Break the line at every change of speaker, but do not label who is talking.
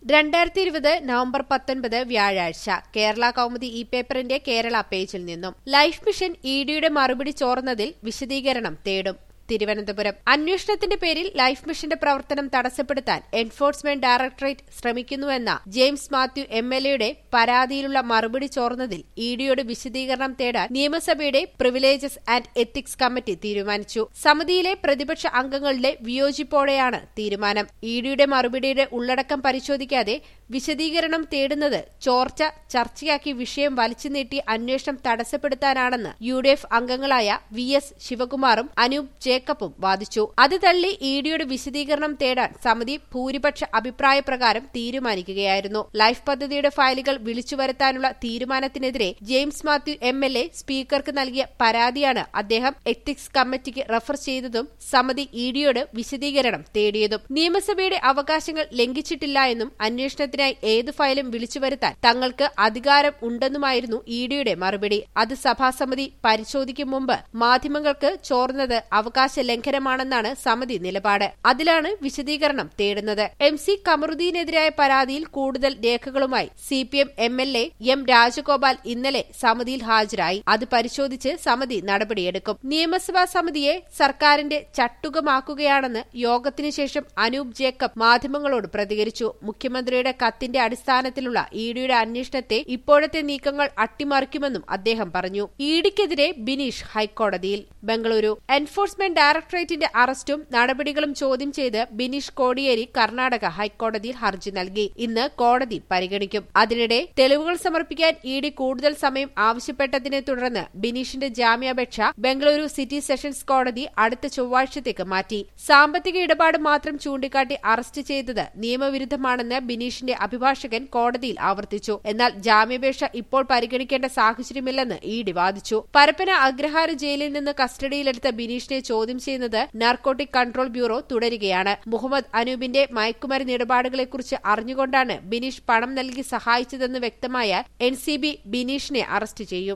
2020 November 19 വ്യാഴാഴ്ച കേരള കൗമുദി പേപ്പറിന്റെ കേരള പേജിൽ നിന്നും ലൈഫ് മിഷൻ ഇഡിയുടെ മറുപടി ചോർന്നതിൽ വിശദീകരണം തേടും. തിരുവനന്തപുരം അന്വേഷണത്തിന്റെ പേരിൽ ലൈഫ് മിഷന്റെ പ്രവർത്തനം തടസ്സപ്പെടുത്താൻ എൻഫോഴ്സ്മെന്റ് ഡയറക്ടറേറ്റ് ശ്രമിക്കുന്നുവെന്ന ജെയിംസ് മാത്യു എംഎൽഎയുടെ പരാതിയിലുള്ള മറുപടി ചോർന്നതിൽ ഇഡിയോട് വിശദീകരണം തേടാൻ നിയമസഭയുടെ പ്രിവിലേജസ് ആൻഡ് എത്തിക്സ് കമ്മിറ്റി തീരുമാനിച്ചു. സമിതിയിലെ പ്രതിപക്ഷ അംഗങ്ങളുടെ വിയോജിപ്പോടെയാണ് തീരുമാനം. ഇഡിയുടെ മറുപടിയുടെ ഉള്ളടക്കം പരിശോധിക്കാതെ വിശദീകരണം തേടുന്നത് ചോർച്ച ചർച്ചയാക്കി വിഷയം വലിച്ചുനീട്ടി അന്വേഷണം തടസ്സപ്പെടുത്താനാണെന്ന് യുഡിഎഫ് അംഗങ്ങളായ വി.എസ്. ശിവകുമാറും അനൂപ് ജേക്കബും വാദിച്ചു. അത് തള്ളി ഇഡിയുടെ വിശദീകരണം തേടാൻ സമിതി ഭൂരിപക്ഷ അഭിപ്രായപ്രകാരം തീരുമാനിക്കുകയായിരുന്നു. ലൈഫ് പദ്ധതിയുടെ ഫയലുകൾ വിളിച്ചുവരുത്താനുള്ള തീരുമാനത്തിനെതിരെ ജെയിംസ് മാത്യു എംഎൽഎ സ്പീക്കർക്ക് നൽകിയ പരാതിയാണ് അദ്ദേഹം എത്തിക്സ് കമ്മിറ്റിക്ക് റഫർ ചെയ്തതും സമിതി ഇഡിയോട് വിശദീകരണം തേടിയതും. നിയമസഭയുടെ അവകാശങ്ങൾ ലംഘിച്ചിട്ടില്ല എന്നും അന്വേഷണത്തിനായി ഏത് ഫയലും വിളിച്ചുവരുത്താൻ തങ്ങൾക്ക് അധികാരം ഉണ്ടെന്നുമായിരുന്നു ഇഡിയുടെ മറുപടി. അത് സഭാസമിതി പരിശോധിക്കും മുമ്പ് മാധ്യമങ്ങൾക്ക് ചോർന്നത് അവകാശ ലംഘനമാണെന്നാണ് സമിതി നിലപാട്. അതിലാണ് വിശദീകരണം തേടുന്നത്. എം.സി. കമറുദ്ദീനെതിരായ പരാതിയിൽ കൂടുതൽ രേഖകളുമായി സിപിഎം എംഎൽഎ എം. രാജഗോപാൽ ഇന്നലെ സമിതിയിൽ ഹാജരായി. അത് പരിശോധിച്ച് സമിതി നടപടിയെടുക്കും. നിയമസഭാ സമിതിയെ സർക്കാരിന്റെ ചട്ടുകമാക്കുകയാണെന്ന് യോഗത്തിനു ശേഷം അനൂപ് ജേക്കബ് മാധ്യമങ്ങളോട് പ്രതികരിച്ചു. മുഖ്യമന്ത്രിയുടെ കത്തിന്റെ അടിസ്ഥാനത്തിലുള്ള ഇഡിയുടെ അന്വേഷണത്തെ ഇപ്പോഴത്തെ നീക്കങ്ങൾ അട്ടിമറിക്കുമെന്നും അദ്ദേഹം പറഞ്ഞു. ഇഡിക്കെതിരെ ബിനീഷ് ഹൈക്കോടതിയിൽ. ബംഗളൂരു എൻഫോഴ്സ്മെന്റ് ഡയറക്ടറേറ്റിന്റെ അറസ്റ്റും നടപടികളും ചോദ്യം ചെയ്ത് ബിനീഷ് കോടിയേരി കർണാടക ഹൈക്കോടതിയിൽ ഹർജി നൽകി. ഇന്ന് കോടതി പരിഗണിക്കും. അതിനിടെ തെളിവുകൾ സമർപ്പിക്കാൻ ഇഡി കൂടുതൽ സമയം ആവശ്യപ്പെട്ടതിനെ തുടർന്ന് ബിനീഷിന്റെ ജാമ്യാപേക്ഷ ബംഗളൂരു സിറ്റി സെഷൻസ് കോടതി അടുത്ത ചൊവ്വാഴ്ചത്തേക്ക് മാറ്റി. സാമ്പത്തിക ഇടപാട് മാത്രം ചൂണ്ടിക്കാട്ടി അറസ്റ്റ് ചെയ്തത് നിയമവിരുദ്ധമാണെന്ന് ബിനീഷിന്റെ അഭിഭാഷകൻ കോടതിയിൽ ആവർത്തിച്ചു. എന്നാൽ ജാമ്യാപേക്ഷ ഇപ്പോൾ പരിഗണിക്കേണ്ട സാഹചര്യമില്ലെന്ന് ഇഡി വാദിച്ചു. പരപ്പന അഗ്രഹാര ജയിലിൽ നിന്ന് കസ്റ്റഡിയിലെടുത്ത ബിനീഷിനെ ചോദ്യം ചെയ്യുന്നത് നാർക്കോട്ടിക് കൺട്രോൾ ബ്യൂറോ തുടരുകയാണ്. മുഹമ്മദ് അനൂപിന്റെ മയക്കുമരുന്ന് ഇടപാടുകളെക്കുറിച്ച് അറിഞ്ഞുകൊണ്ടാണ് ബിനീഷ് പണം നൽകി സഹായിച്ചതെന്ന് വ്യക്തമായാൽ എൻസിബി ബിനീഷിനെ അറസ്റ്റ് ചെയ്യും.